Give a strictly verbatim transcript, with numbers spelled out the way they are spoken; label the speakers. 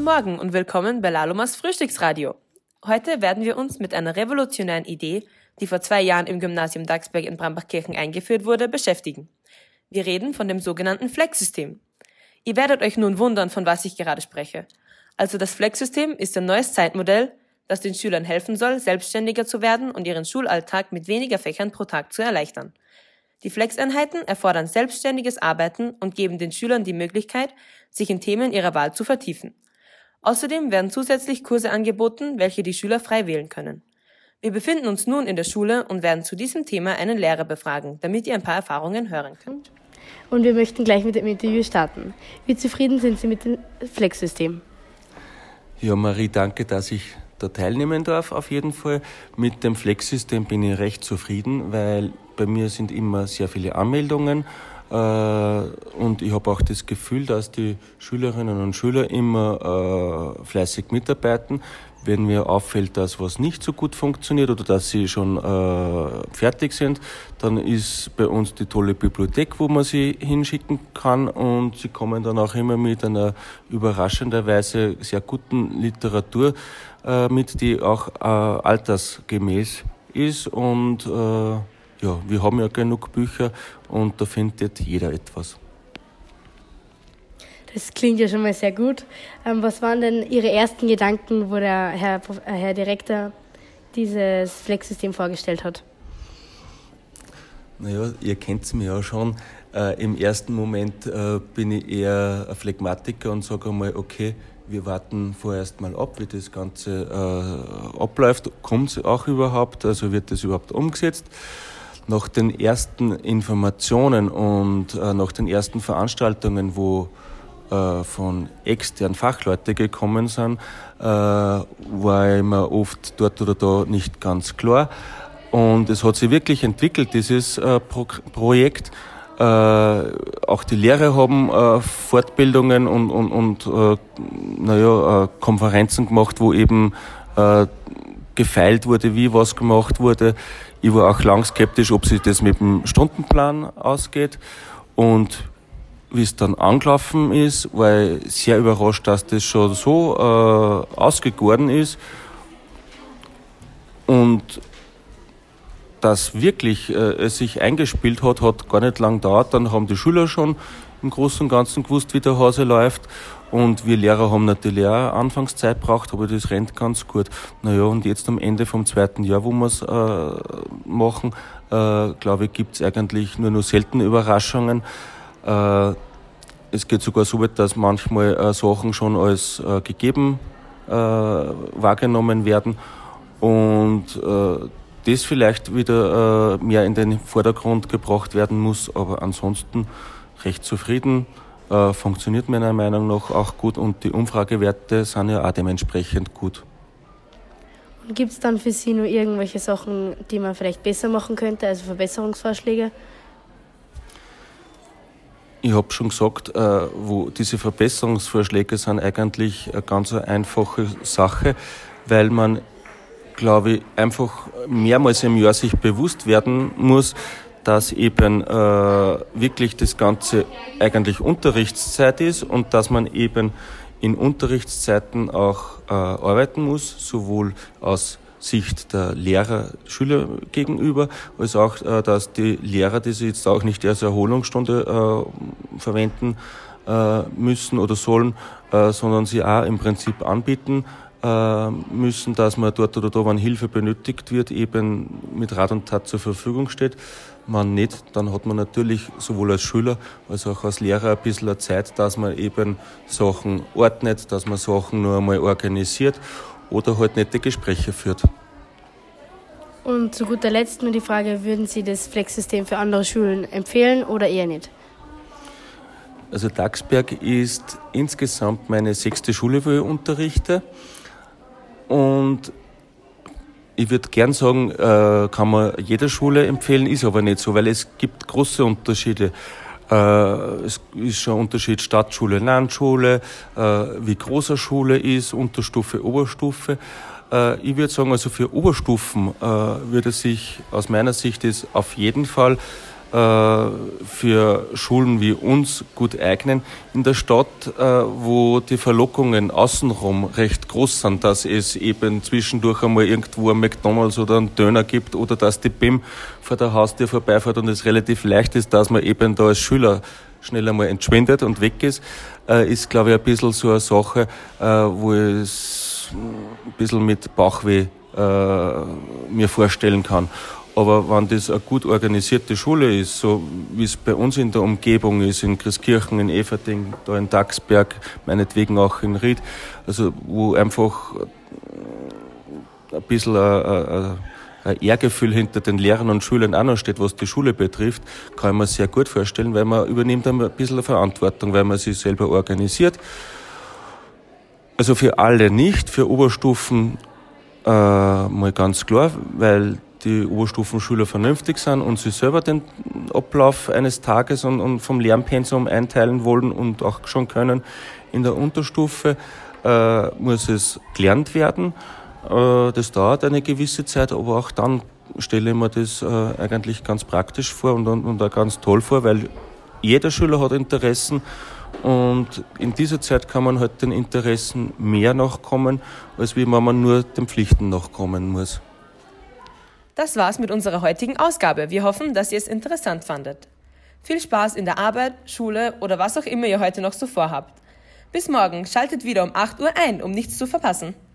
Speaker 1: Morgen und willkommen bei Lalomas Frühstücksradio. Heute werden wir uns mit einer revolutionären Idee, die vor zwei Jahren im Gymnasium Daxberg in Brambachkirchen eingeführt wurde, beschäftigen. Wir reden von dem sogenannten Flex-System. Ihr werdet euch nun wundern, von was ich gerade spreche. Also das Flex-System ist ein neues Zeitmodell, das den Schülern helfen soll, selbstständiger zu werden und ihren Schulalltag mit weniger Fächern pro Tag zu erleichtern. Die Flex-Einheiten erfordern selbstständiges Arbeiten und geben den Schülern die Möglichkeit, sich in Themen ihrer Wahl zu vertiefen. Außerdem werden zusätzlich Kurse angeboten, welche die Schüler frei wählen können. Wir befinden uns nun in der Schule und werden zu diesem Thema einen Lehrer befragen, damit ihr ein paar Erfahrungen hören könnt.
Speaker 2: Und wir möchten gleich mit dem Interview starten. Wie zufrieden sind Sie mit dem Flex-System?
Speaker 3: Ja, Marie, danke, dass ich da teilnehmen darf. Auf jeden Fall. Mit dem Flex-System bin ich recht zufrieden, weil bei mir sind immer sehr viele Anmeldungen äh, und ich habe auch das Gefühl, dass die Schülerinnen und Schüler immer äh, fleißig mitarbeiten. Wenn mir auffällt, dass was nicht so gut funktioniert oder dass sie schon äh, fertig sind, dann ist bei uns die tolle Bibliothek, wo man sie hinschicken kann, und sie kommen dann auch immer mit einer überraschenderweise sehr guten Literatur äh, mit, die auch äh, altersgemäß ist, und äh, ja, wir haben ja genug Bücher und da findet jeder etwas.
Speaker 2: Das klingt ja schon mal sehr gut. Ähm, was waren denn Ihre ersten Gedanken, wo der Herr, äh, Herr Direktor dieses Flex-System vorgestellt hat?
Speaker 3: Naja, ihr kennt es mir ja schon. Äh, Im ersten Moment äh, bin ich eher ein Phlegmatiker und sage einmal, okay, wir warten vorerst mal ab, wie das Ganze äh, abläuft. Kommt es auch überhaupt? Also wird das überhaupt umgesetzt? Nach den ersten Informationen und äh, nach den ersten Veranstaltungen, wo von externen Fachleuten gekommen sind, äh, war ich mir oft dort oder da nicht ganz klar. Und es hat sich wirklich entwickelt, dieses äh, Pro- Projekt. Äh, auch die Lehrer haben äh, Fortbildungen und, und, und äh, naja, äh, Konferenzen gemacht, wo eben äh, gefeilt wurde, wie was gemacht wurde. Ich war auch lang skeptisch, ob sich das mit dem Stundenplan ausgeht. Und wie es dann angelaufen ist, war ich sehr überrascht, dass das schon so äh, ausgegoren ist und dass wirklich äh, es sich eingespielt hat, hat gar nicht lang gedauert. Dann haben die Schüler schon im Großen und Ganzen gewusst, wie der Hase läuft, und wir Lehrer haben natürlich auch Anfangszeit gebraucht, aber das rennt ganz gut. Naja, und jetzt am Ende vom zweiten Jahr, wo wir es äh, machen, äh, glaube ich, gibt es eigentlich nur noch selten Überraschungen. Es geht sogar so weit, dass manchmal äh, Sachen schon als äh, gegeben äh, wahrgenommen werden und äh, das vielleicht wieder äh, mehr in den Vordergrund gebracht werden muss, aber ansonsten recht zufrieden, äh, funktioniert meiner Meinung nach auch gut, und die Umfragewerte sind ja auch dementsprechend gut.
Speaker 2: Und gibt es dann für Sie nur irgendwelche Sachen, die man vielleicht besser machen könnte, also Verbesserungsvorschläge?
Speaker 3: Ich habe schon gesagt, äh, wo diese Verbesserungsvorschläge sind eigentlich eine ganz einfache Sache, weil man, glaube ich, einfach mehrmals im Jahr sich bewusst werden muss, dass eben äh, wirklich das Ganze eigentlich Unterrichtszeit ist und dass man eben in Unterrichtszeiten auch äh, arbeiten muss, sowohl aus Sicht der Lehrer Schüler gegenüber, als auch, äh, dass die Lehrer das jetzt auch nicht als Erholungsstunde äh, verwenden äh, müssen oder sollen, äh, sondern sie auch im Prinzip anbieten äh, müssen, dass man dort oder da, wenn Hilfe benötigt wird, eben mit Rat und Tat zur Verfügung steht. Man nicht, dann hat man natürlich sowohl als Schüler als auch als Lehrer ein bisschen Zeit, dass man eben Sachen ordnet, dass man Sachen nur einmal organisiert oder halt nette Gespräche führt.
Speaker 2: Und zu guter Letzt nur die Frage, würden Sie das Flex-System für andere Schulen empfehlen oder eher nicht?
Speaker 3: Also Daxberg ist insgesamt meine sechste Schule, wo ich unterrichte, und ich würde gern sagen, äh, kann man jeder Schule empfehlen, ist aber nicht so, weil es gibt große Unterschiede. Äh, es ist schon ein Unterschied Stadtschule, Landschule, äh, wie groß eine Schule ist, Unterstufe, Oberstufe. Äh, ich würde sagen, also für Oberstufen äh, würde sich aus meiner Sicht ist auf jeden Fall für Schulen wie uns gut eignen. In der Stadt, wo die Verlockungen außenrum recht groß sind, dass es eben zwischendurch einmal irgendwo ein McDonald's oder einen Döner gibt oder dass die B I M vor der Haustür vorbeifährt und es relativ leicht ist, dass man eben da als Schüler schnell einmal entschwindet und weg ist, ist, glaube ich, ein bisschen so eine Sache, wo ich es ein bisschen mit Bauchweh mir vorstellen kann. Aber wenn das eine gut organisierte Schule ist, so wie es bei uns in der Umgebung ist, in Christkirchen, in Everding, da in Daxberg, meinetwegen auch in Ried, also wo einfach ein bisschen ein, ein Ehrgefühl hinter den Lehrern und Schülern auch noch steht, was die Schule betrifft, kann ich mir sehr gut vorstellen, weil man übernimmt ein bisschen Verantwortung, weil man sich selber organisiert. Also für alle nicht, für Oberstufen äh, mal ganz klar, weil die Oberstufenschüler vernünftig sind und sie selber den Ablauf eines Tages und, und vom Lernpensum einteilen wollen und auch schon können. In der Unterstufe äh, muss es gelernt werden. Äh, das dauert eine gewisse Zeit, aber auch dann stelle ich mir das äh, eigentlich ganz praktisch vor und, und, und auch ganz toll vor, weil jeder Schüler hat Interessen und in dieser Zeit kann man halt den Interessen mehr nachkommen, als wie wenn man nur den Pflichten nachkommen muss.
Speaker 1: Das war's mit unserer heutigen Ausgabe. Wir hoffen, dass ihr es interessant fandet. Viel Spaß in der Arbeit, Schule oder was auch immer ihr heute noch so vorhabt. Bis morgen, schaltet wieder um acht Uhr ein, um nichts zu verpassen.